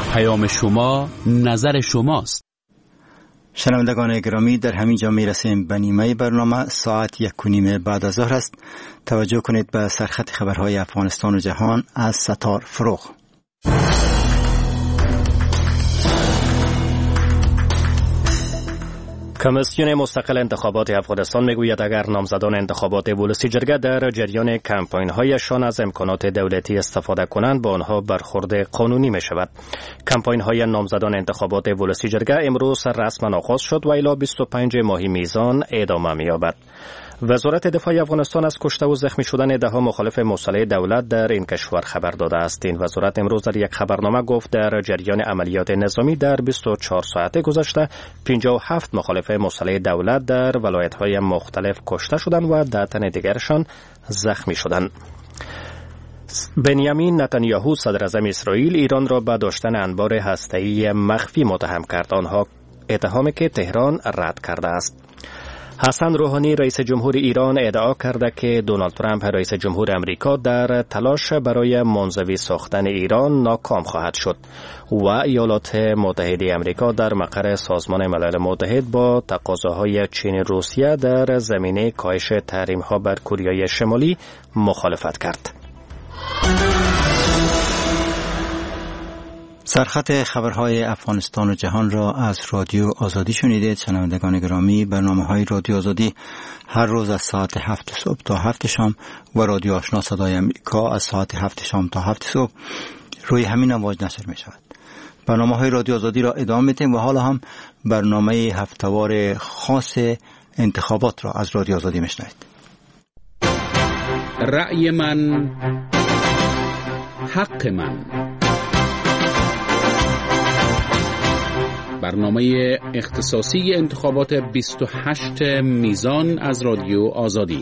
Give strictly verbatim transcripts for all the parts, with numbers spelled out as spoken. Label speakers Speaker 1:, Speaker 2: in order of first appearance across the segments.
Speaker 1: پیام شما نظر شماست.
Speaker 2: شنوندگان گرامی، در همین جا میرسیم به نیمه برنامه. ساعت یک و نیم بعد از ظهر است. توجه کنید به سرخط خبرهای افغانستان و جهان از ستار فروغ.
Speaker 3: کمیسیون مستقل انتخابات افغانستان میگوید اگر نامزدان انتخابات ولسی جرگه در جریان کمپاین‌هایشان از امکانات دولتی استفاده کنند با آنها برخورد قانونی می شود. کمپاین‌های نامزدان انتخابات ولسی جرگه امروز رسما آغاز شد و الی بیست و پنج ماه میزان ادامه می‌یابد. وزارت دفاع افغانستان از کشته و زخمی شدن ده‌ها مخالف مسلح دولت در این کشور خبر داده است. این وزارت امروز در یک خبرنامه گفت در جریان عملیات نظامی در بیست و چهار ساعته گذشته پنجاه و هفت مخالف مسلح دولت در ولایت‌های مختلف کشته شدند و ده تن دیگرشان زخمی شدند. بنیامین نتانیاهو صدر اعظم اسرائیل ایران را به داشتن انبار هسته‌ای مخفی متهم کرد. آنها اتهامی که تهران رد کرده است. حسن روحانی رئیس جمهور ایران ادعا کرده که دونالد ترامپ رئیس جمهور امریکا در تلاش برای منزوی ساختن ایران ناکام خواهد شد و ایالات متحده امریکا در مقر سازمان ملل متحد با تقاضاهای چین روسیه در زمینه کاهش تحریم‌ها بر کره شمالی مخالفت کرد.
Speaker 2: سرخط خبرهای افغانستان و جهان را از رادیو آزادی شنیدید. شنوندگان گرامی، برنامه‌های رادیو آزادی هر روز از ساعت هفت صبح تا هفت شام و رادیو آشنا صدای امریکا از ساعت هفت شام تا هفت صبح روی همین امواج نشر می شود. برنامه‌های رادیو آزادی را ادامه می‌دهیم و حالا هم برنامه هفته‌وار خاص انتخابات را از رادیو آزادی میشنوید.
Speaker 1: رأی من حق من، برنامه اختصاصی انتخابات بیست و هشت میزان از رادیو آزادی.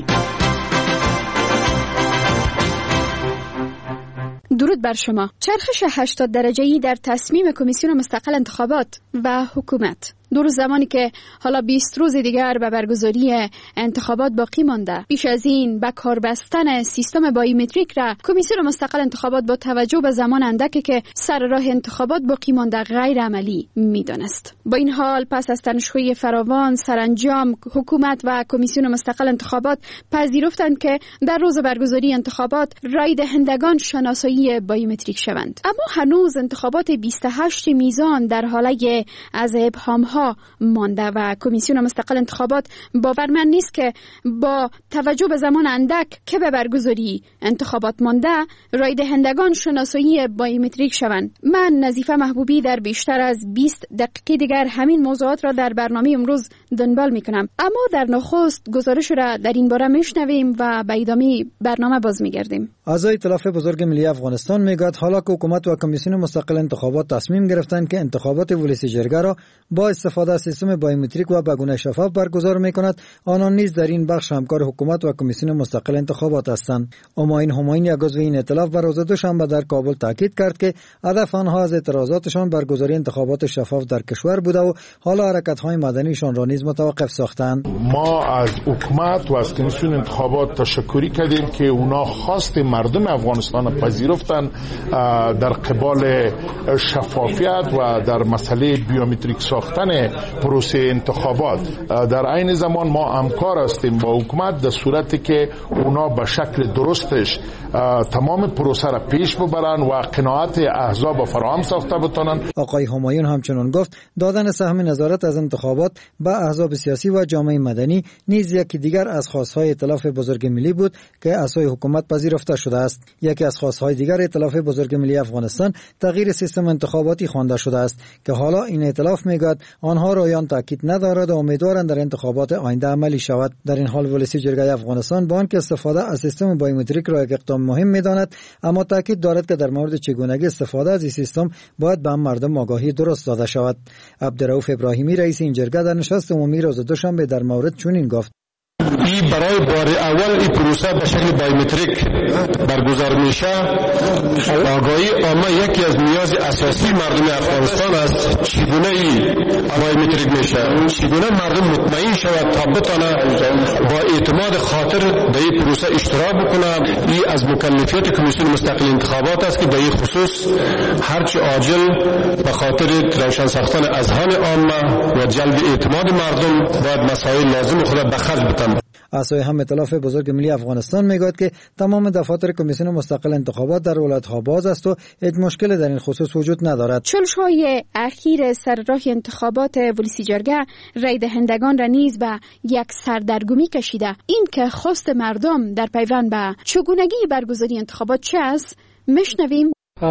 Speaker 4: درود بر شما. چرخش هشتاد درجه‌ای در تصمیم کمیسیون مستقل انتخابات و حکومت دو روز زمانی که حالا بیست روز دیگر به برگزاری انتخابات باقی مانده. پیش از این به کار بستن سیستم بایومتریک را کمیسیون مستقل انتخابات با توجه به زمان اندکی که سر راه انتخابات باقی مانده غیر عملی می‌دانست. با این حال پس از تنش‌های فراوان سرانجام حکومت و کمیسیون مستقل انتخابات پذیرفتند که در روز برگزاری انتخابات رای دهندگان شناسایی بایومتریک شوند. اما هنوز انتخابات بیست و هشت میزان در حاله از ابهام مانده و کمیسیون مستقل انتخابات باورمند نیست که با توجه به زمان اندک که به برگزاری انتخابات مانده رای دهندگان شناسایی بایومتریک شوند. من نظیفه محبوبی در بیشتر از بیست دقیقه دیگر همین موضوعات را در برنامه امروز دنبال میکنم، اما در نخست گزارش را در این باره میشنویم و به ادامه برنامه باز میگردیم.
Speaker 5: اعضای ائتلاف بزرگ ملی افغانستان میگوید حالا که حکومت و کمیسیون مستقل انتخابات تصمیم گرفتند که انتخابات ولسی جرگه را با استفاده از سیستم بایومتریک و به گونه شفاف برگزار می‌کند، آنان نیز در این بخش همکار حکومت و کمیسیون مستقل انتخابات هستند. اماین هماین یک عضو این ائتلاف بر روز دوشنبه در کابل تاکید کرد که هدف آنها از اعتراضاتشان برگزاری انتخابات شفاف در کشور بوده و حالا حرکت‌های مدنیشان را نیز متوقف ساختند.
Speaker 6: ما از حکومت و از کمیسیون انتخابات تشکری کردیم که اونا خواست مردم افغانستان پذیرفتن در قبال شفافیت و در مسئله بیومتریک ساختن پروسه انتخابات. در عین زمان ما همکار هستیم با حکومت در صورتی که اونا به شکل درستش تمام پروسه را پیش ببرن و قناعت احزاب فراهم ساخته بتونن.
Speaker 5: آقای همایون همچنان گفت دادن سهم نظارت از انتخابات به احزاب سیاسی و جامعه مدنی نیز یکی دیگر از خواستهای ائتلاف بزرگ ملی بود که اعضای حکومت پذیرفته شده است. یکی از خواستهای دیگر ائتلاف بزرگ ملی افغانستان تغییر سیستم انتخاباتی خوانده شده است که حالا این ائتلاف میگوید آنها رایان تاکید ندارد و امیدوارند در انتخابات آینده عملی شود. در این حال ولسی جرگه افغانستان با آنکه استفاده از سیستم بایومتریک را یک اقدام مهم می‌داند، اما تاکید دارد که در مورد چگونگی استفاده از این سیستم باید به مردم آگاهی درست داده شود. عبدالرؤوف ابراهیمی رئیس این جرگه در نشست عمومی روز دوشنبه در مورد چنین گفت:
Speaker 7: این برای بار اول این پروسه به شکل بایومتریک برگزار میشه. آگاهی عامه یکی از نیاز اساسی مردم افغانستان است. چگونه این بایومتریک میشه؟ چگونه مردم مطمئن شود تا بتونه با اعتماد خاطر در این پروسه اشتراک بکنه؟ این از مکلفیت کمیسیون مستقل انتخابات است که در این خصوص هرچی عاجل به خاطر روشن ساختن اذهان عامه و جلب اعتماد مردم باید مسائل لازم خود به خرج بدن.
Speaker 5: اعضای هم ائتلاف بزرگ ملی افغانستان میگوید که تمام دفاتر کمیسیون مستقل انتخابات در ولایت‌ها باز است و هیچ مشکلی در این خصوص وجود ندارد.
Speaker 4: چالش‌های اخیر سر راه انتخابات ولسی جرگه رای دهندگان را نیز به یک سردرگمی کشیده. این که خواست مردم در پیوند به چگونگی برگزاری انتخابات چه است میشنویم.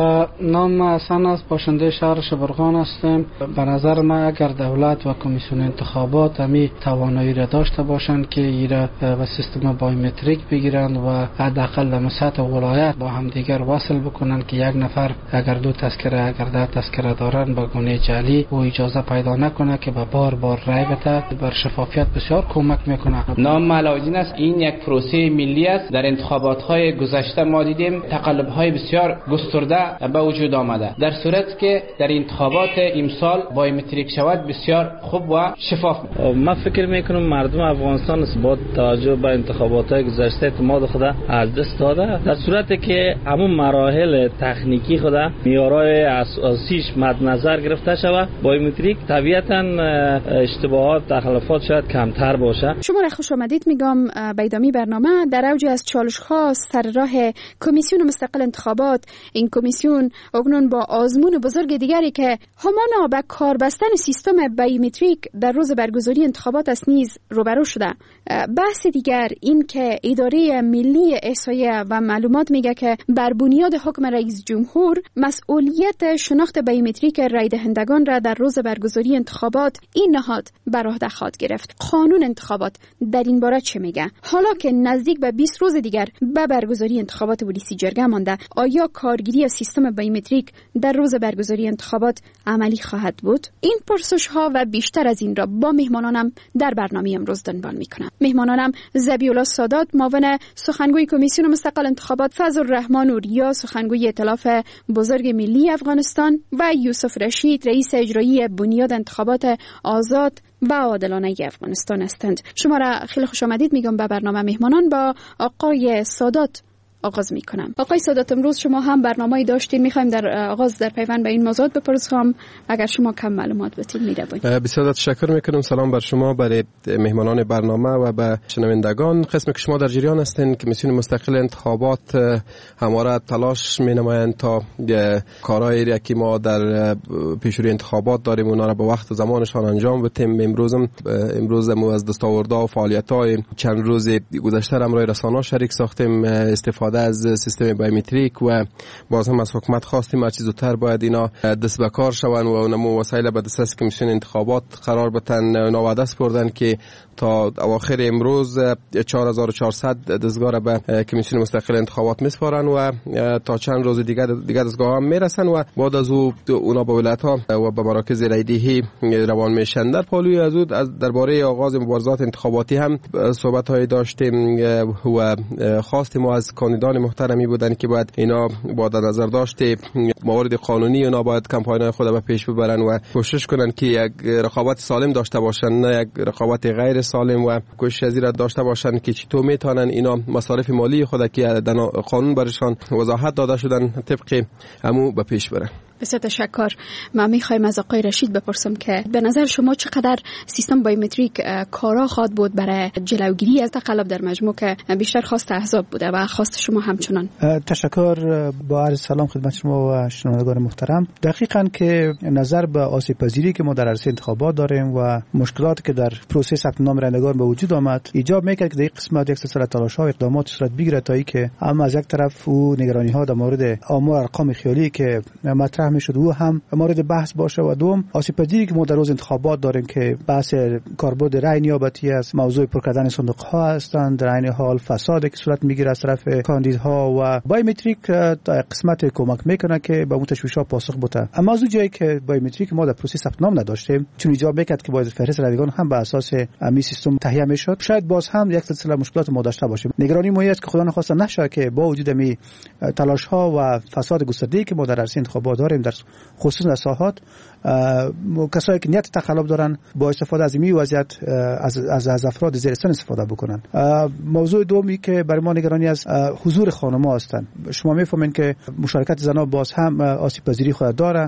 Speaker 8: نام حسن است، باشنده شهر شبرغان هستم. به نظر ما اگر دولت و کمیسیون انتخابات همی توانایی را داشته باشند که ایرا به سیستم بایومتریک بگیرند و حداقل در سطح ولایت با هم دیگر وصل بکنند که یک نفر اگر دو تذکره اگر ده تذکره دارند به گونه جعلی و اجازه پیدا نکنه که به بار بار رای بده، بر شفافیت بسیار کمک میکنه.
Speaker 9: نام علاءالدین است. این یک پروسه ملی است. در انتخابات های گذشته ما دیدیم تقلب های بسیار گسترده به وجود آمده. در صورت که در انتخابات امسال بایومتریک شود بسیار خوب و شفاف.
Speaker 8: من فکر میکنم مردم افغانستان با توجه به انتخابات گذشته اعتماد خود از دست داده. در صورتی که همون مراحل تکنیکی خود معیارهای اساسیش مد نظر گرفته شود، بایومتریک طبیعتا اشتباهات تخلفات شاید کمتر باشه.
Speaker 4: شما را خوش آمدید میگم به ادامه برنامه. در اوج از چالش ها سر راه کمیسیون مستقل انتخابات، این کمیسیون اکنون با آزمون بزرگ دیگری که همانا به کار بستن سیستم بایومتریک در روز برگزاری انتخابات است نیز روبرو شده. بحث دیگر این که اداره ملی احصایه و معلومات میگه که بر بنیاد حکم رئیس جمهور مسئولیت شناخت بایومتریک رای دهندگان را در روز برگزاری انتخابات این نهاد بر عهده خواهد گرفت. قانون انتخابات در این باره چه میگه؟ حالا که نزدیک به بیست روز دیگر به برگزاری انتخابات ولسی جرگه مانده، آیا کارگیری سیستم بایومتریک در روز برگزاری انتخابات عملی خواهد بود؟ این پرسش ها و بیشتر از این را با مهمانانم در برنامه امروز دنبال میکنم. مهمانانم ذبیح‌الله سادات، معاون سخنگوی کمیسیون مستقل انتخابات، فضل الرحمن اوریا، سخنگوی ائتلاف بزرگ ملی افغانستان و یوسف رشید، رئیس اجرایی بنیاد انتخابات آزاد و عادلانه افغانستان هستند. شما را خیلی خوش آمدید میگم به برنامه مهمانان. با آقای سادات آغاز میکنم. آقای سادات، امروز شما هم برنامه‌ای داشتین، میخوایم در آغاز در پیوند به این موضوع بپرسم، اگر شما کم معلومات بدین میدونید.
Speaker 10: بسیار تشکر میکنم. سلام بر شما، برای مهمانان برنامه و به شنوندگان. قسمی که شما در جریان هستین کمیسیون مستقل انتخابات همواره تلاش مینمایند تا کارهایی که ما در پیشروی انتخابات داریم اونا را به وقت و زمانشان انجام بدیم. امروز امروز ما از دستاوردها و فعالیت‌های چند روز گذشته را امروی رسانه‌ها شریک ساختیم، استفاده از سیستم بایومتریک و باز هم از حکومت خواستیم هر چیز زودتر باید اینا دست به کار شوند و اونمو وسایل به دست کمیسیون انتخابات قرار بدن. اونا وعده سپردن که تا اواخر امروز چهار هزار و چهارصد دستگاه را به کمیسیون مستقل انتخابات میسپارن و تا چند روز دیگر دیگر دستگاه هم میرسن و بعد از او اونا به ولایت‌ها و به مراکز رایدهی روان میشن. در پالوی از او درباره آغاز مبارزات انتخاباتی هم صحبت‌های داشتیم و خواستیم ما از کاندیدان محترمی بودن که باید اینا با در نظر داشته موارد قانونی اونا باید کمپاین‌های خود به پیش ببرن و کوشش کنن که یک رقابت سالم داشته باشن، نه یک رقابت غیر سالم، و کوشش از این داشته باشن که چطور میتونن اینا مصارف مالی خود که در قانون برشان وضاحت داده شدن طبق همو به پیش برن.
Speaker 4: بسیار تشکر. ما میخوایم از آقای رشید بپرسم که به نظر شما چقدر سیستم بایومتریک کارا خواهد بود برای جلوگیری از تقلب در مجموع که بیشتر خواست احزاب بوده و خواست شما همچنان؟
Speaker 11: تشکر. با عرض سلام خدمت شما و شنوندگان محترم. دقیقاً که نظر به آسیب پذیری که ما در عرصه انتخابات داریم و مشکلاتی که در پروسه ثبت نام رایندگان به وجود آمد ایجاب میکرد که در این قسمت یک سلسله تلاش‌ها و اقدامات صورت بگیره تا اینکه هم از یک طرف او نگرانی‌ها در مورد آمار ارقام خیالی که مطرح میشد و هم مورد بحث باشه و دوم آسیب پذیری که ما در روز انتخابات داریم که بحث کاربرد رای نیابتی است، موضوع پر کردن صندوق ها هستند، در عین حال فسادی که صورت میگیره از طرف کاندیدها و بایومتریک قسمت کمک میکنه که به اون تشویش‌ها پاسخ بده. اما از جایی که بایومتریک ما در پروسه ثبت نام نداشتیم، چون ایجاب میکرد که باید فهرست رایگان هم به اساس امی سیستم تهیه میشد، شاید باز هم یک سلسله مشکلات ما داشته باشیم. نگرانی ما است که خدا نخواسته نشه که با وجود می تلاش ها و فساد گسترده‌ای که ما در عرصه انتخابات داریم، در خصوص در ساحات، کسایی که نیت تخلف دارن با استفاده از این وضعیت از از, از افراد زیر سن استفاده بکنن. موضوع دومی که برای ما نگرانی از حضور خانم‌ها هستند. شما میفهمین که مشارکت زنان باز هم آسیب پذیری خود داره.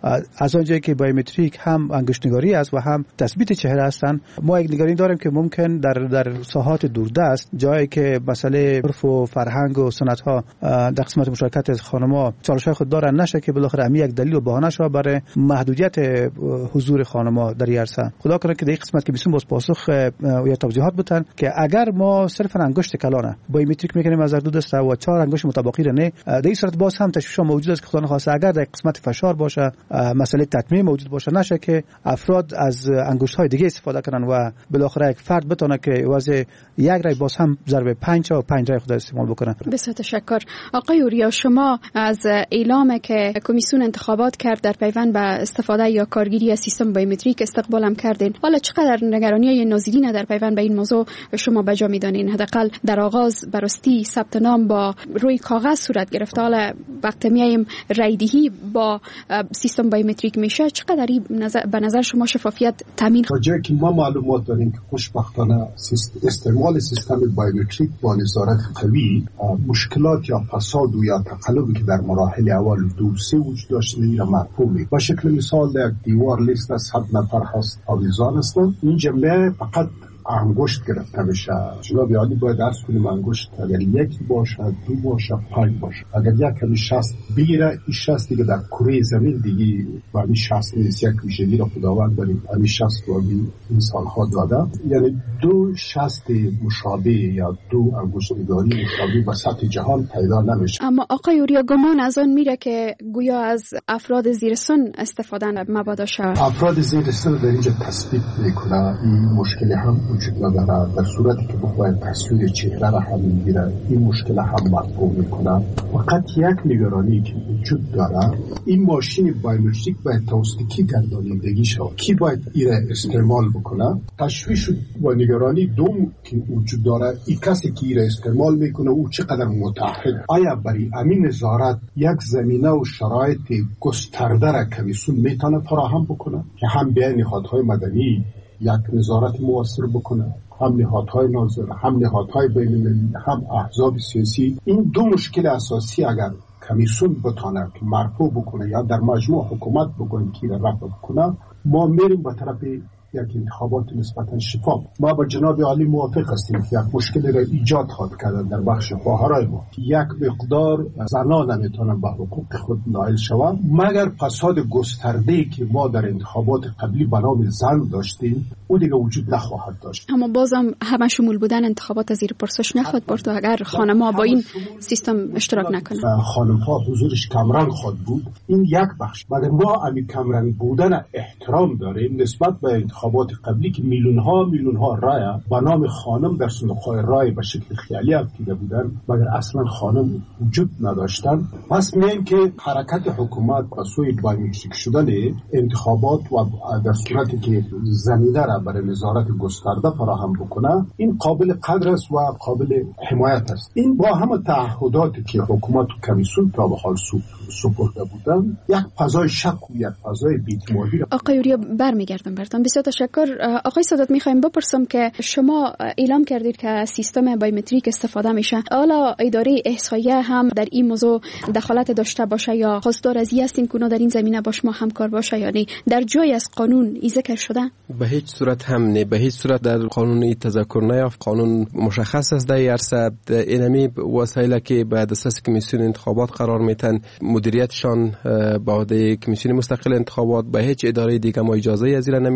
Speaker 11: از آنجایی که بایومتریک هم انگشتنگاری است و هم تثبیت چهره هستند، ما یک نگرانی داریم که ممکن در در ساحات دوردست، جایی که مسئله عرف و فرهنگ و سنت ها در قسمت مشارکت خانم‌ها چالش‌های خود دارن، نشه که بالاخره امی یک دلیل و بهانه شوه برای محدودیت حضور خانم‌ها در عرصه. خدا کنه که در این قسمت که بیسون باز پاسخ یا توضیحات بتن که اگر ما صرفا انگشت کلانه بایومتریک میکنیم از دو دسته و چهار انگشت متباقی را نه، در این صورت باز هم تشویش موجود است که خدا نخواسته اگر در قسمت فشار باشه، مسئله تطمیع موجود باشه، نشه که افراد از انگشت‌های دیگه استفاده کنن و بالاخره یک فرد بتونه که واسه یک رای باز هم ضرب پنج و پنج رای خود استعمال بکنه.
Speaker 4: بسیار تشکر. آقای اوریا، شما از اعلام که کمیسیون انتخابات کرد در پیوند به استفاده یا کارگیری از سیستم بایومتریک استقبال هم کردین. حالا چقدر نگرانی‌های نازنین در پیوند به این موضوع شما به جا می‌دانین؟ حداقل در آغاز براستی ثبت نام با روی کاغذ صورت گرفت، حالا وقتی میایم رایدهی با سیستم بایومتریک میشه، چقدر نظر به نظر شما شفافیت تامین؟
Speaker 12: جایی که ما معلومات داریم که خوشبختانه استعمال سیستم بایومتریک با نظارت قوی مشکلات یا فساد و یا تقلبی که در مراحل اول دو سه وجود داشته را مرفوع می. با شکل مثال در دیوار لیست از صد نفر هست آویزان هستند، این جمله فقط انگشت گرفته بشه. جناب عالی باید درس کنیم انگشت اگر یکی باشه، دو باشه، پنج باشه. اگر یک کمی شست بگیره، این شست دیگه در کره زمین دیگه و این شست نیست، یک ویژگی را خداوند بریم این شست و این انسان ها داده. یعنی دو شست مشابه یا دو انگشتگاری مشابه به سطح جهان پیدا نمیشه.
Speaker 4: اما آقای اوریا، گمان از آن میره که گویا از افراد زیر سن استفاده مبادا شود.
Speaker 12: افراد زیر سن در اینجا تثبیت میکنه این مشکل هم وجود نداره. در صورتی که بخواهد تصویر چهره را هم میگیره، این مشکل هم مرفوع میکنه. فقط یک نگرانی که وجود داره، این ماشین بایومتریک باید توسط گردانندگی شود، کی باید ایره استعمال بکنه. تشویش و نگرانی دوم که وجود داره، این کسی که ایره استعمال میکنه او چقدر متعهد، آیا برای امین نظارت یک زمینه و شرایط گسترده را کمیسیون میتونه فراهم بکنه که هم بین نهادهای مدنی یک نظارت موثر بکنه، هم نهادهای ناظر، هم نهادهای بین المللی، هم احزاب سیاسی. این دو مشکل اساسی اگر کمیسیون بتونه که مرفوع بکنه یا در مجموع حکومت بکنه که را رفع بکنه، ما میریم به طرف یک انتخابات نسبتا شفاف. ما با جناب عالی موافق هستیم که یک مشکل را ایجاد خواهد کردن در بخش خواهرای ما، یک مقدار زنان نمیتونن به حقوق خود نائل شوند مگر فساد گسترده‌ای که ما در انتخابات قبلی به نام زن داشتیم او دیگه وجود نخواهد داشت.
Speaker 4: اما بازم همه شمول بودن انتخابات زیر پرسش نخواهد برد و اگر خانم‌ها با این سیستم اشتراک نکنن،
Speaker 12: خانم‌ها حضورش کمرنگ خواهد بود. این یک بخش. مگر ما امی کمرنگ بودن احترام داریم نسبت به انتخابات قبلی که میلیون ها میلیون ها رای با نام خانم در صندوق‌های رای به شکل خیالی افکیده بودن مگر اصلا خانم وجود نداشتن. پس میگیم که حرکت حکومت به سوی بایومتریک شدن انتخابات و در صورتی که زمینه را برای نظارت گسترده فراهم بکنه این قابل قدر است و قابل حمایت است. این با همه تعهداتی که حکومت و کمیسیون تا به حال سپرده بودن یک فضای شک و یک فضای بی‌اعتمادی.
Speaker 4: آقای اوریا برمیگردم براتون. بسیار تشکر. آقای سادات، میخوایم بپرسم که شما اعلام کردید که سیستم بایومتریک استفاده میشه. حالا اداره احصایه هم در این موضوع دخالت داشته باشه یا خواستار از این هستین که اونا در این زمینه با شما همکار باشه یا نه؟ در جای از قانون ای ذکر شده؟
Speaker 10: به هیچ صورت هم نه. به هیچ صورت در قانون ای تذکر نیافت. قانون مشخص است در عرصه اینمی وسایلی که به دسترس کمیسیون انتخابات قرار میتن مدیریتشان با عهده کمیسیون مستقل انتخابات. به هیچ اداره دیگه ما اجازه از این نمیتیم و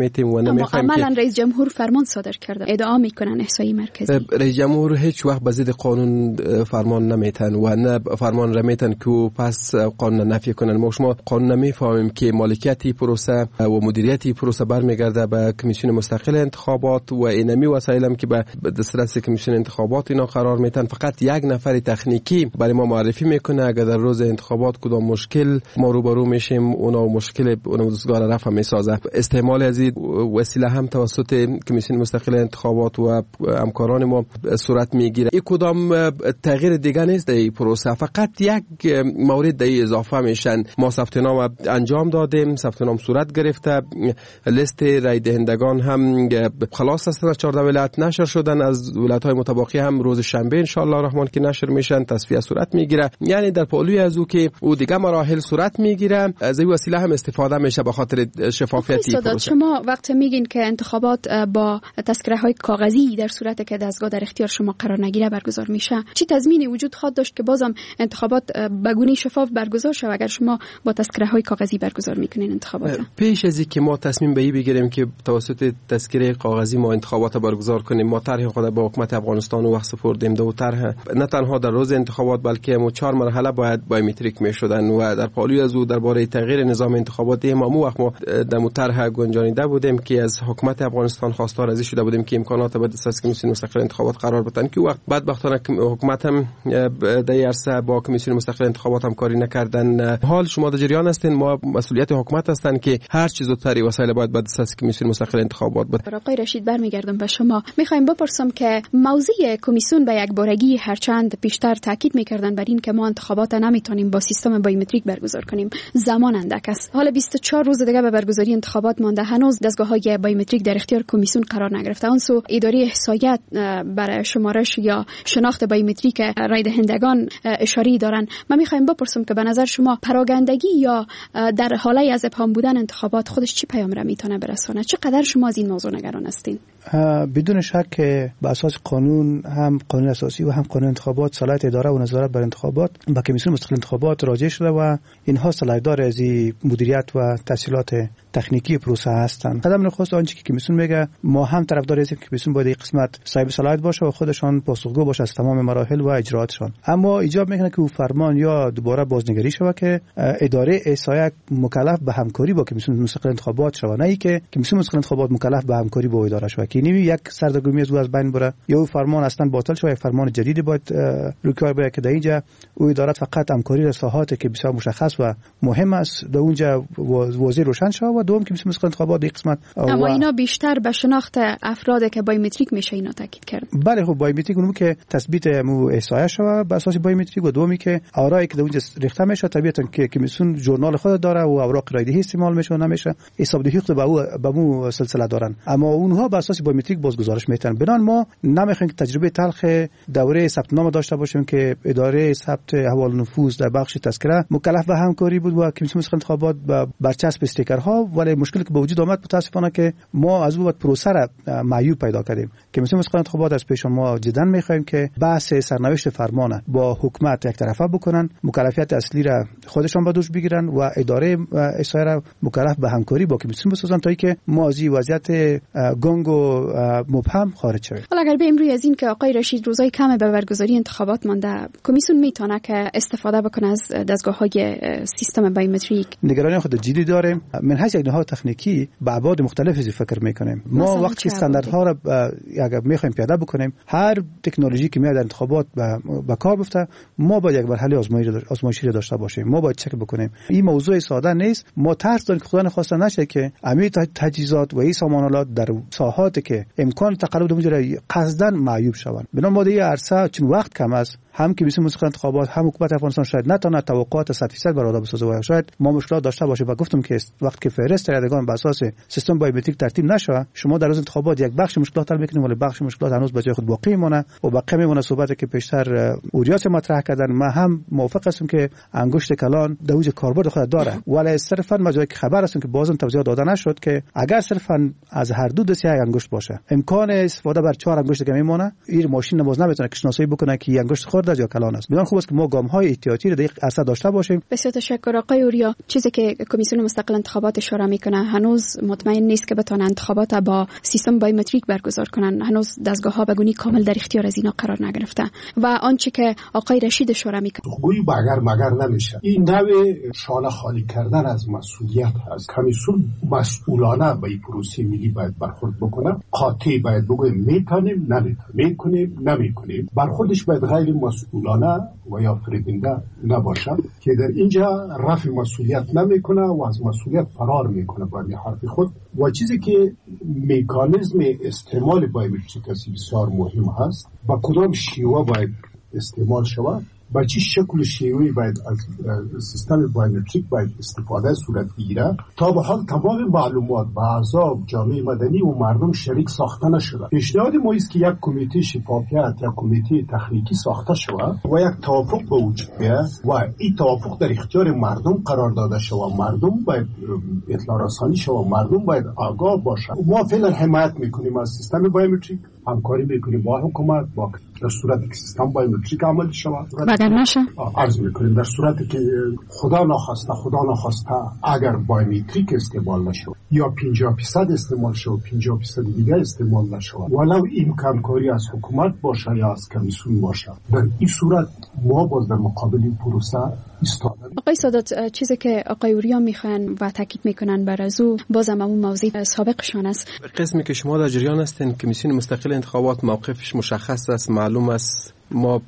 Speaker 10: نمیخوایم
Speaker 4: عملا رئیس جمهور فرمان صادر کرده ادعا میکنن احصایی مرکزی.
Speaker 10: رئیس جمهور هیچ وقت به ضد قانون فرمان نمیتن و نه فرمان را میتن که پس قانون نفی کنن. ما شما قانون نمیفهمیم که مالکیتی پروسه و مدیریتی پروسه برمیگرده به کمیسیون مستقل انتخابات و اینمی وسایل هم که به دسترس کمیسیون انتخابات اینا قرار میتن. فقط یک نفر تکنیکی برای ما معرفی میکنه اگر در روز انتخابات کدام مشکل ما روبرو میشیم اونا مشکل اون روزگار رفع میسازه. استعمال از این وسیله هم توسط کمیسیون مستقل انتخابات و همکاران ما صورت میگیره. این کدام تغییر دیگه نیست در این پروسه، فقط یک مورد در اضافه میشن. ما ثبت نام انجام دادیم، ثبت نام صورت گرفته، لیست رای دهندگان هم خلاص هستن از چهارده ولایت نشر شدن، از ولایت‌های متبقی هم روز شنبه ان شاء الله الرحمن که نشر میشن، تصفیه صورت میگیره. یعنی در پالوی از او که او دیگه مراحل صورت میگیره از این وسیله هم استفاده میشه به خاطر شفافیت پروسه.
Speaker 4: شما وقتی میگین که انتخابات با تذکره های کاغذی در صورت که دستگاه در اختیار شما قرار نگیره برگزار میشه، چی تضمینی وجود خواهد داشت که بازم انتخابات به گونه شفاف برگزار شه اگر شما با تذکره های کاغذی برگزار میکنین انتخابات؟
Speaker 10: پیش از اینکه ما تصمیم به این بگیریم که توسط تذکره کاغذی ما انتخابات برگزار کنیم، ما طرح خود با حکومت افغانستان وقت سپردیم. دو طرح نه تنها در روز انتخابات بلکه مو چهار مرحله باید بایومتریک میشدن و در پالوی از او درباره تغییر نظام انتخاباتی ما مو وقت ما در طرح گنجانیده بودیم که از حکومت افغانستان خواستار ازی شده بودیم که امکانات به دسترس کمیسیون مستقل انتخابات قرار بدن که وقت بدبختانه حکومت هم در عرصه با کمیسیون مستقل انتخابات هم کاری نکردن. حال شما در جریان هستین، ما مسئولیت حکومت هستن که هر چیز زودتر وسایل باید به دسترس کمیسیون مستقل انتخابات بده.
Speaker 4: آقای رشید برمیگردم به شما. میخوایم بپرسم که موضوع کمیسیون به یک بارگی هرچند بیشتر تاکید میکردن بر این که ما انتخابات نمیتونیم با سیستم بایومتریک برگزار کنیم، زمان اندک است. حالا بیست و چهار روز دیگه به برگزاری انتخابات مانده، هنوز دستگاه‌های بایومتریک در اختیار کمیسیون قرار نگرفته. اون سو اداره احصایت برای شمارش یا شناخت بایومتریک رای دهندگان اشاره دارن. من میخوایم بپرسم که به نظر شما پراگندگی یا در حاله از ابهام بودن انتخابات خودش چی پیام را میتونه برسونه؟ چقدر شما از این موضوع نگران هستین؟
Speaker 11: بدون شک که به اساس قانون، هم قانون اساسی و هم قانون انتخابات، صلاحیت اداره و نظارت بر انتخابات با کمیسیون مستقل انتخابات راجع شده و اینها صلاحیت‌دار از مدیریت و تسهیلات تکنیکی پروسه هستند. قدم نخست آنچه که کمیسیون میگه ما هم طرفدار هستیم که کمیسیون باید این قسمت صاحب صلاحیت باشه و خودشان پاسخگو باشه از تمام مراحل و اجراتشان. اما ایجاب میکنه که او فرمان یا دوباره بازنگری شود که اداره احصایه مکلف به همکاری با کمیسیون مستقل انتخابات شود، نه اینکه کمیسیون مستقل انتخابات مکلف به همکاری با اداره شود که نمی یک سردرگمی از او از بین بره یا او فرمان اصلا باطل شود، فرمان جدید باید روکار بره که در اینجا او اداره فقط همکاری در ساحاتی که بسیار مشخص و مهم است در اونجا واضح روشن شود و دوم کمیسیون مستقل انتخابات این قسمت.
Speaker 4: اما اینا بیشتر به شناخت افراد که بایومتریک میشه اینا تاکید کرد.
Speaker 11: بله خب بایومتریک اونم که تثبیت مو احصایه شود بر اساس بایومتریک و دومی که آرایی که در اونجا ریخته میشه طبیعتا که کمیسیون ژورنال خود داره و اوراق رایدهی استعمال میشه نمیشه حسابدهی خود به به مو سلسله دارن، اما اونها بر اساس بایومتریک باز گزارش میتن. بنان ما نمیخوایم که تجربه تلخ دوره ثبت نام داشته باشیم که اداره ثبت احوال نفوذ در بخش تذکره مکلف به همکاری بود و کمیسیون مستقل انتخابات با برچسب استیکرها، ولی مشکلی که به وجود آمد متاسفانه که ما از اون پروسه را معیوب پیدا کردیم. کمیسیون مستقل انتخابات از پیش ما جدا میخوایم که بحث سرنوشت فرمان با حکومت یک طرفه بکنن، مکلفیت اصلی را خودشان به دوش بگیرن و اداره احصایه را مکلف به همکاری با کمیسیون بسازن تا اینکه ما از وضعیت گنگ و مبهم خارج شویم.
Speaker 4: حالا اگر بریم روی از این که آقای رشید روزای کم به برگزاری انتخابات مانده، کمیسیون میتونه که استفاده بکنه از دستگاه‌های سیستم بایومتریک؟
Speaker 11: نگرانی خود جدی داریم. من هیچ یک نهاد تکنیکی به ابعاد مختلفی فکر میکنیم. ما وقتی استانداردها را اگر میخوایم پیاده بکنیم، هر تکنولوژی که میاد در انتخابات به کار بفته، ما باید یک مرحله آزمایشی داشته باشیم. ما باید چک بکنیم. این موضوع ساده نیست. ما ترس داریم که خدا نخواسته نشه که همه تجهیزات و این سامانالات در ساحاتی که امکان تقلب اونجا قصداً معیوب شوند. بنا ما در عرصه چون وقت کم است، هم که کمیسیون مستقل انتخابات هم حکومت افغانستان شاید نتونه توقعات صد درصد برآورده بسازه و شاید ما مشکلات داشته باشه. و گفتم که وقتی که فهرست رایدگان بر اساس سیستم بایومتریک ترتیب نشه، شما در روز انتخابات یک بخش مشکلات حل میکنید ولی بخش مشکلات هنوز به جای خود باقی میمونه و باقی میمونه. صحبتی که پیشتر اوریاس مطرح کردن، ما هم موافق هستم که انگشت کلان دوج کاربرد خود داره، ولی صرفا ماجرای که خبر هستم که بازم توضیح داده نشد که اگر صرفا از هر دو دست یک انگشت باشه، امکان استفاده بر چهار انگشت که میمونه، این ماشین باز نمیتونه که شناسایی بکنه که یک انگشت خود است یا کلان است. بدان خوب است که ما گام های احتیاطی را در این عرصه داشته باشیم.
Speaker 4: بسیار تشکر آقای اوریا. چیزی که کمیسیون مستقل انتخابات اشاره میکنه هنوز مطمئن نیست که بتونه انتخابات با سیستم بایومتریک برگزار کنن. هنوز دستگاه ها به گونی کامل در اختیار از اینا قرار نگرفته و آنچه که آقای رشید اشاره میکنه
Speaker 12: گویی بگر مگر نمیشه. این نوع شانه خالی کردن از مسئولیت هست. کمیسیون مسئولانه به این پروسه ملی باید برخورد بکنه. قاطع باید بگه میتونیم نمیتونیم، میکنیم نمیکنیم. برخوردش باید غیر مسئولانه و یا فریبنده نباشه که در اینجا رفع مسئولیت نمیکنه و از مسئولیت فرار میکنه با حرف خود. و چیزی که مکانیزم استعمال بایومتریک بسیار مهم هست، با کدام شیوه باید استعمال شود، با چه شکل شیوهی باید از سیستم بایومتریک باید استفاده صورت بگیره. تا به حال تمام معلومات با احزاب، جامعه مدنی و مردم شریک ساخته نشده. پیشنهاد ما است که یک کمیته شفافیت یا کمیته تخنیکی ساخته شود و یک توافق به وجود بیاید و این توافق در اختیار مردم قرار داده شود. مردم باید اطلاع رسانی شود، مردم باید آگاه باشه. ما فعلا حمایت میکنیم از سیستم بایومتریک، همکاری میکنیم با حکومت با در صورتی که سیستم بایومتریک عمل شود.
Speaker 4: اگر نشه
Speaker 12: عرض میکنیم در صورتی که خدا نخواسته خدا نخواسته اگر بایومتریک استعمال نشود یا پنجاه درصد استعمال شود، پنجاه درصد دیگه استعمال نشود، ولو امکان کاری از حکومت باشه یا از کمیسیون باشه، در این صورت ما باز در مقابل این پروسه ایستادیم.
Speaker 4: آقای سادات، چیزی که آقای اوریا میخوان و تاکید میکنن بر از او بازم همون موضوع سابقشان است.
Speaker 10: قسمی که شما در جریان هستین کمیسیون مستقل انتخابات موقفش مشخص است، معلوم است. ما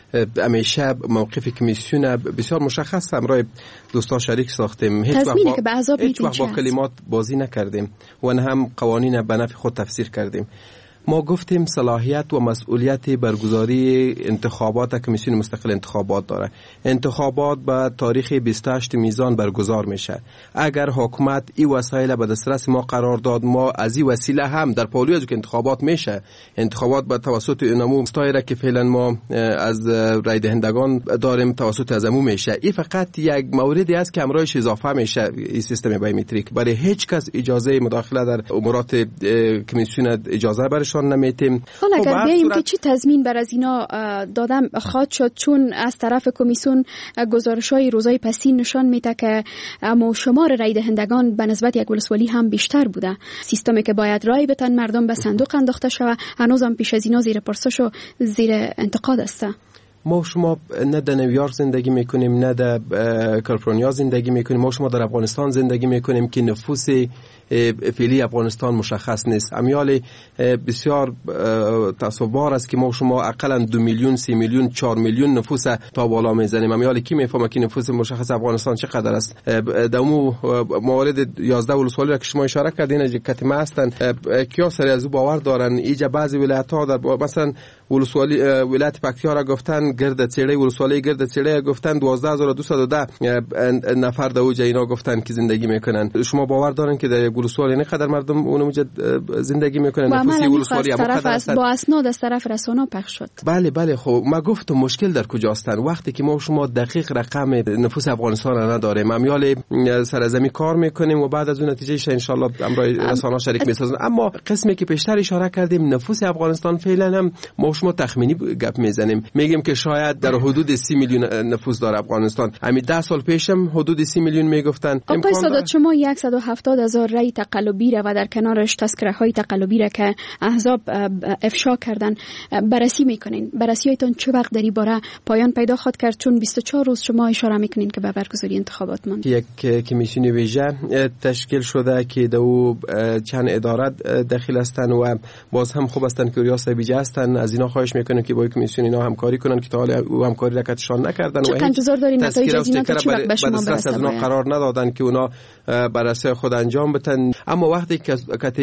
Speaker 10: همیشه موقف کمیسیون بسیار مشخص همراه دوستا شریک ساختیم. هیچ وقت با,
Speaker 4: که به عذاب
Speaker 10: هیچ وقت با کلمات بازی نکردیم و نه هم قوانین به نفع خود تفسیر کردیم. ما گفتیم صلاحیت و مسئولیت برگزاری انتخابات کمیسیون مستقل انتخابات داره. انتخابات به تاریخ بیست و هشت میزان برگزار میشه. اگر حکومت این وسایل به دسترس ما قرار داد، ما از این وسیله هم در پالوی که انتخابات میشه، انتخابات به توسط نمو مستایره که فعلا ما از رای دهندگان داریم توسط از عموم میشه. این فقط یک موردی است که امرایش اضافه میشه این سیستم بایومتریک. برای هیچ کس اجازه مداخله در امورات کمیسیون اجازه برش نمیتیم.
Speaker 4: حالا اگر بیاییم که چی تضمین بر از اینا دادم خواهد شد، چون از طرف کمیسیون گزارش‌های روزهای پسین نشان میده که اما شمار رای دهندگان به نسبت یک ولسوالی هم بیشتر بوده. سیستمی که باید رای بدن مردم به صندوق انداخته شود هنوز هم پیش از اینا زیر پرسش و زیر انتقاد است.
Speaker 10: ما شما نه در نیویورک زندگی میکنیم نه در کالیفرنیا زندگی میکنیم. ما شما در افغانستان زندگی میکنیم که نفوس فعلی افغانستان مشخص نیست. امیال بسیار تصور است که ما شما اقلا دو میلیون، سی میلیون، چهار میلیون نفوس تا بالا میزنیم. امیال کی میفهمه که نفوس مشخص افغانستان چقدر است؟ دمو موارد یازده ولسوالی را که شما اشاره کردین کتمه هستند، کیا سری از او باور دارن؟ اینجا بعضی ولایت ها در مثلا ولسوالی ولایت پکتیا را گفتن گرد چیره، ولسوالی گرد چیره گفتن دوازده هزار و دویست و ده نفر در اوج اینا گفتن که زندگی میکنن. شما باور دارن که در ولسوالی نه قدر مردم اونجا زندگی میکنن؟
Speaker 4: نفوسی ولسوالی هم قدر است؟ با اسناد از طرف رسانه پخش شد.
Speaker 10: بله بله. خب ما گفتم مشکل در کجاست؟ وقتی که ما شما دقیق رقم نفوس افغانستان را نداریم، امیال سرزمین کار میکنیم و بعد از اون نتیجهش ان شاء الله امرای رسانه شریک میسازن. اما قسمی که پیشتر اشاره کردیم نفوس افغانستان فعلا هم ما شما تخمینی گپ میزنیم، میگیم که شاید در حدود سی میلیون نفوس داره افغانستان. همین ده سال پیشم حدود سی میلیون میگفتن.
Speaker 4: آقای سادات، شما صد و هفتاد هزار رای تقلبی را و در کنارش تذکره های تقلبی را که احزاب افشا کردن بررسی میکنین. بررسی هایتون چه وقت در این باره پایان پیدا خواهد کرد؟ چون بیست و چهار روز شما اشاره میکنین که به برگزاری انتخابات ماند.
Speaker 10: یک کمیسیون ویژه تشکیل شده که دو چند اداره داخل هستن و باز هم خوب هستن که ریاست ویژه هستن. از اینا خواهش میکنیم که با کمیسیون اینا همکاری کنن که تا حالا او همکاری را کتشان نکردن
Speaker 4: و انتظار دارین نتایج از اینا تا چه وقت به شما برسه؟
Speaker 10: از اونا قرار ندادن که اونا بررسی خود انجام بدن. اما وقتی که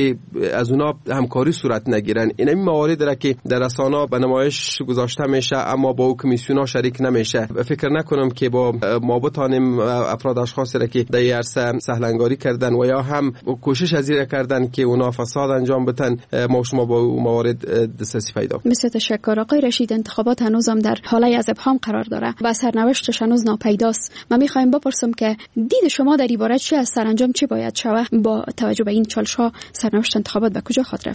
Speaker 10: از اونا همکاری صورت نگیرن، این این موارد را که در رسانه به نمایش گذاشته میشه اما با کمیسیون ها شریک نمیشه، فکر نکنم که با ما بتانیم افراد اشخاصی را که در این عرصه سهلنگاری کردن و یا هم کوشش از این کردن که اونا فساد انجام بدن، ما شما با موارد دسترسی پیدا کنیم.
Speaker 4: مثل تشکر آقای رشید. انتخابات هنوزم در حاله از ابهام قرار داره و سرنوشتش هنوز ناپیداست. من میخوایم بپرسم که دید شما در این باره چی از سرانجام چی باید شود؟ با توجه به این چالش‌ها سرنوشت انتخابات به کجا خواهد رفت؟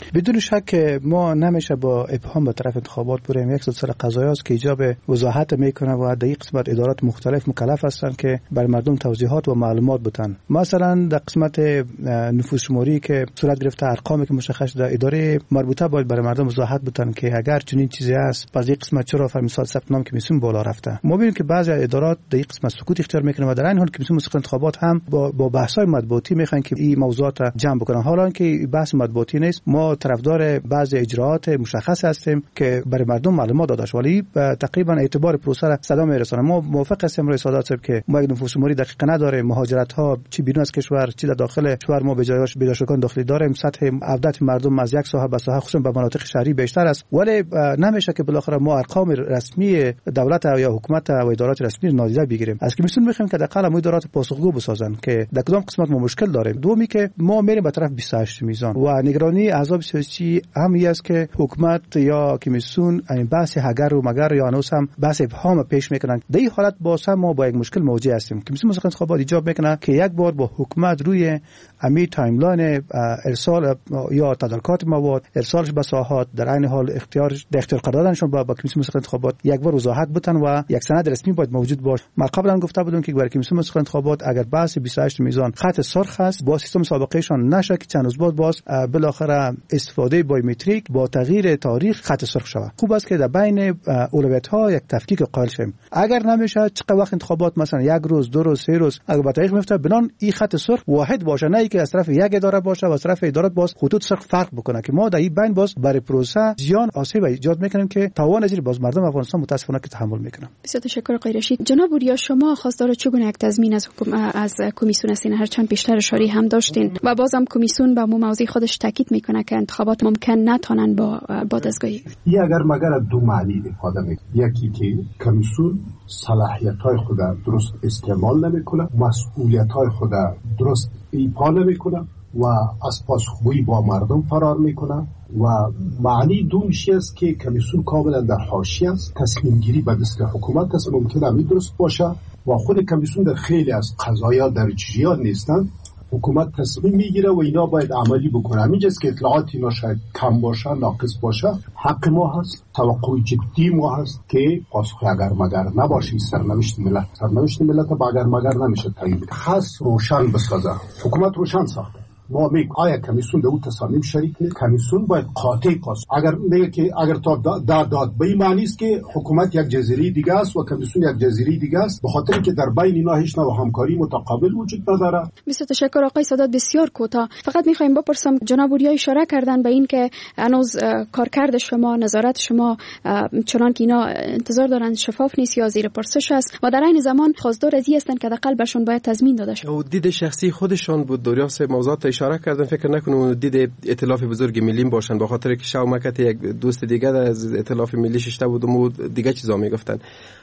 Speaker 11: بدون شک ما نمیشه با ابهام به طرف انتخابات بریم. یک سلسله قضایی است که ایجاب وضاحت میکنه و در این قسمت ادارات مختلف مکلف هستند که بر مردم توضیحات و معلومات بدن. مثلا در قسمت نفوس شماری که صورت گرفته، ارقامی که مشخص در اداره مربوطه باید برای مردم وضاحت بدن که اگر چنین چیزی است پس این قسمت چرا فرمانساز ثبت نام کمیسیون بالا رفته. ما ببینیم که بعضی ادارات در این قسمت سکوت اختیار میکنن و در این حال کمیسیون مستقل انتخابات هم با با بحث‌های مطبوعاتی میخوان که این موضوعات جمع بکنن. حالا که بحث مطبوعاتی نیست، ما طرفدار بعضی اجراءات مشخص هستیم که برای مردم معلومات داده شود، ولی تقریبا اعتبار پروسه را صدا میرسونه. ما موافق هستیم رئیس سادات صاحب که ما یک نفوس شماری دقیق نداره، مهاجرت ها چی بیرون از کشور چی در داخل کشور ما به جایش بیداشکان داخلی داریم، سطح عودت مردم از یک ساحه به ساحه خصوصا به مناطق شهری بیشتر است، ولی نمیشه که بالاخره ما ارقام رسمی دولت یا حکومت و ادارات رسمی نادیده بگیریم. از کمیسیون میخوایم که حداقل ما ادارات پاسخگو بسازن که در کدام قسمت ما مشکل داریم. دومی که ما میریم به طرف بیست و هشت میزان و نگرانی احزاب سیاسی هم است که حکومت یا کمیسیون این بحث اگر و مگر یا هنوز هم بحث ابهام پیش میکنن. در این حالت باز هم ما با یک مشکل مواجه هستیم. کمیسیون مستقل انتخابات ایجاب میکنه که یک بار با حکومت روی امی تایملاین ارسال یا تدارکات مواد، ارسالش به ساحات، در عین حال اختیار در اختیار قرار دادنشون با, با کمیسیون مستقل انتخابات یک بار وضاحت بدن و یک سند رسمی باید موجود باشه. ما قبلا گفته بودم که برای کمیسیون مستقل انتخابات اگر بحث بیست و هشت میزان خط سرخ است با سیستم سابقهشان نشه که چند روز بعد باز بالاخره استفاده بایومتریک با تغییر تاریخ خط سرخ شود. خوب است که در بین اولویت ها یک تفکیک قائل شیم. اگر نمیشه چقدر وقت انتخابات مثلا یک روز دو روز سه روز اگر با تاریخ میفته بنان این خط سرخ واحد باشه، نه اینکه از طرف یک اداره باشه و از طرف ادارات باز خطوط سرخ فرق بکنه که ما در این بین باز برای پروسه زیان آسیب ایجاد میکنیم که توان ازیر باز مردم افغانستان متاسفانه که تحمل میکنن.
Speaker 4: بسیار تشکر آقای رشید. جناب وریا، شما خواستار چگونه یک تضمین از حکم از کمیسیون هستین؟ هر چند پیشتر اشاره هم داشتین و بازم کمیسیون به موضوع خودش تاکید میکنه که انتخابات ممکن نتونن با با دستگاهی.
Speaker 12: این اگر مگر دو معنی ifade میکنه. یکی که کمیسیون صلاحیت‌های خود درست استعمال نمیکنه، مسئولیت‌های خود درست ایفا نمیکنه و از پاسخگویی با مردم فرار میکنه و معنی دومش است که کمیسیون کاملا در حاشیه است. تصمیم گیری به دست حکومت است، ممکنه می درست باشه و خود کمیسیون در خیلی از قضایا در جریان نیستند. حکومت تصمیم میگیره و اینا باید عملی بکنه. همینجاست که اطلاعات اینا شاید کم باشه، ناقص باشه. حق ما هست، توقع جدی ما هست که پاسخ اگر مگر نباشه. سرنوشت ملت سرنوشت ملت با اگر مگر نمیشه تعیین. خاص روشن بسازه. حکومت روشن ساخته. ما میگیم آیا کمیسیون در اون تصامیم شریک نیست؟ کمیسیون باید قاطع پاسخ. اگر میگه که اگر تا داد داد به این معنی است که حکومت یک جزیره دیگه است و کمیسیون یک جزیره دیگه است، به خاطر که در بین اینا هیچ نوع همکاری متقابل وجود نداره.
Speaker 4: بسیار تشکر آقای سادات. بسیار کوتاه فقط میخوایم بپرسم، جناب وریا اشاره کردن به این که هنوز کارکرد شما، نظارت شما چنان که اینا انتظار دارن شفاف نیست یا زیر پرسش است و در عین زمان خواستار از این هستن که حداقل بهشون باید تضمین داده شه.
Speaker 10: و دید شخصی خودشان بود دریاس موضوعات اشاره کردن. فکر نکنم دید ائتلاف بزرگ ملی باشن، به خاطر که شاو مکت یک دوست دیگه از ائتلاف ملی ششته بود و دیگه چیزا میگفتن.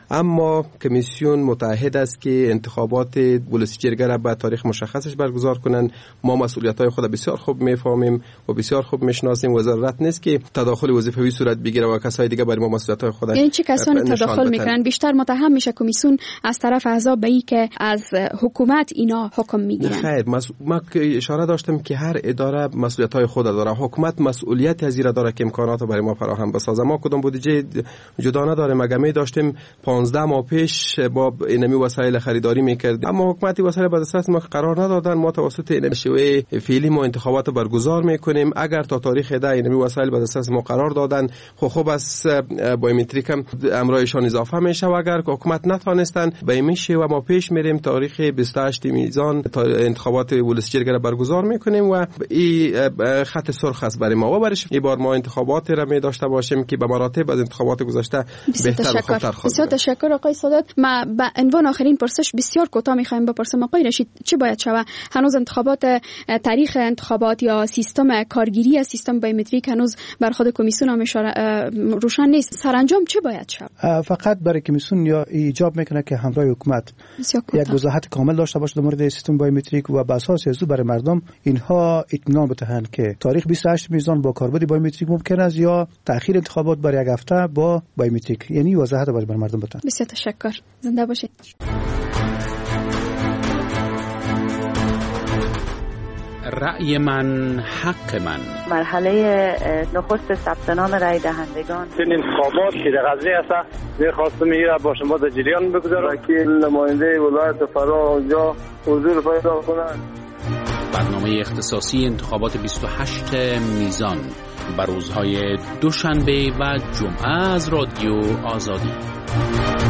Speaker 10: اما کمیسیون متعهد است که انتخابات ولسی جرگه را به تاریخ مشخصش برگزار کنن. ما مسئولیت‌های خود بسیار خوب میفهمیم و بسیار خوب میشناسیم و ضرورت نیست که تداخل وظیفوی صورت بگیره و کسای دیگه برای ما مسئولیت‌های خود.
Speaker 4: یعنی چه کسانی تداخل میکنن؟ بیشتر متهم میشه کمیسیون از طرف احزاب به این که از حکومت اینا حکم میگیرن.
Speaker 10: خیر، ما اشاره داشتم که هر اداره مسئولیت‌های خود داره. حکومت مسئولیت از این داره که امکانات برای ما فراهم بسازه. ما کدوم بودجه جدا نداریم. مگه می داشتیم پانزده ماه پیش با اینمی وسایل خریداری میکردیم، اما حکومتی وسایل به دسترس ما قرار ندادن. ما توسط این شیوه فعلی ما انتخابات رو برگزار میکنیم. اگر تا تاریخ ده اینمی وسایل به دسترس ما قرار دادن، خب خب از بایومتریک هم امرایشان اضافه میشه و اگر حکومت نتونستن به این میشه و ما پیش میریم تاریخ بیست و هشت میزان انتخابات ولسی جرگه برگزار میکنیم و این خط سرخ است برای ما و برای این بار ما انتخابات را می داشته باشیم که به مراتب از انتخابات گذشته بهتر و خوبتر خواهد.
Speaker 4: بسیار تشکر آقای سادات. ما به عنوان آخرین پرسش بسیار کوتاه میخوایم بپرسم آقای رشید، چه باید شود؟ هنوز انتخابات، تاریخ انتخابات یا سیستم کارگیری از سیستم بایومتریک هنوز بر خود کمیسیون هم روشن نیست. سرانجام چه باید شود؟
Speaker 11: فقط برای کمیسیون یا ایجاب میکنه که همراه حکومت یک وضاحت کامل داشته باشه در مورد سیستم بایومتریک و به اساس از برای مردم اینها اطمینان بدهند که تاریخ بیست و هشت میزان با کاربرد بایومتریک ممکن است یا تأخیر انتخابات برای یک هفته با بایومتریک، یعنی وضاحت برای مردم بدن.
Speaker 4: بسیار تشکر. زنده باشید.
Speaker 1: رأی من حق من.
Speaker 13: مرحله نخست ثبت نام رای دهندگان.
Speaker 14: این انتخابات که در غزنی است می‌خواستم میره با شما در جریان بگذارم که نماینده ولایت فرا اونجا حضور پیدا کنند.
Speaker 1: برنامه اختصاصی انتخابات بیست و هشت میزان بر روزهای دوشنبه و جمعه از رادیو آزادی.